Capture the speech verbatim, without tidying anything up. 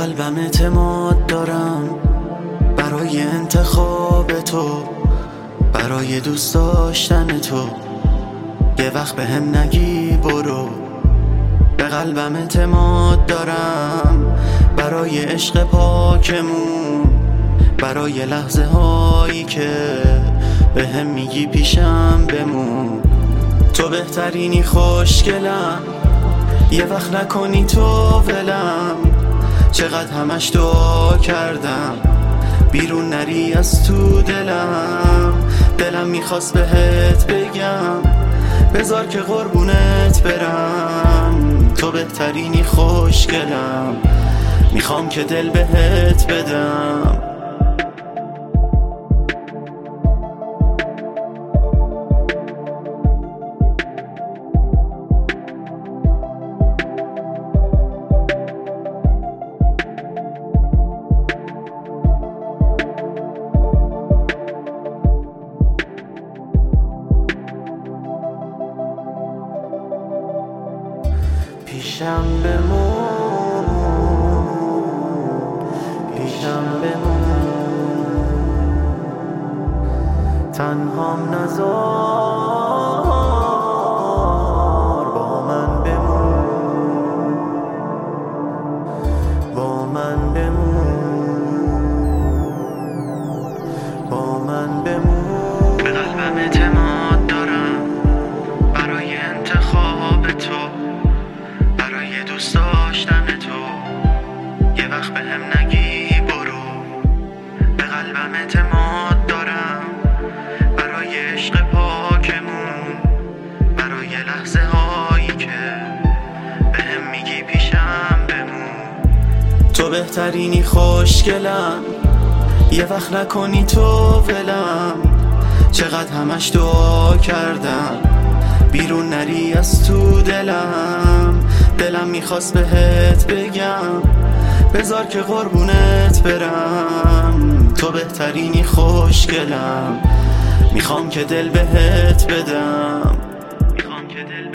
قلبم اعتماد دارم برای انتخاب تو، برای دوست داشتن تو. یه وقت به هم نگی برو. به قلبم اعتماد دارم برای عشق پاکمون، برای لحظه هایی که به هم میگی پیشم بمون. تو بهترینی خوشگلم، یه وقت نکنی تو ولم. چقدر همش دعا کردم بیرون نری از تو دلم. دلم میخواست بهت بگم بذار که قربونت برم. تو بهترینی خوشگلم، میخوام که دل بهت بدم. پیشم بمون، پیشم بمون، تنهام نذار، با من بمون، با من بمون، با من بمون. به قلبم اعتماد دارم برای انتخاب تو، برای دوست داشتن تو. یه وقت به هم نگی برو. به قلبم اعتماد دارم برای عشق پاکمون، برای لحظه هایی که به هم میگی پیشم بمون. تو بهترینی خوشگلم، یه وقت نکنی تو ولم. چقدر همش دعا کردم بیرون نری از تو دلم. دلم میخواست بهت بگم بذار که قربونت برم. تو بهترینی خوشگلم، میخوام که دل بهت بدم، میخوام که دل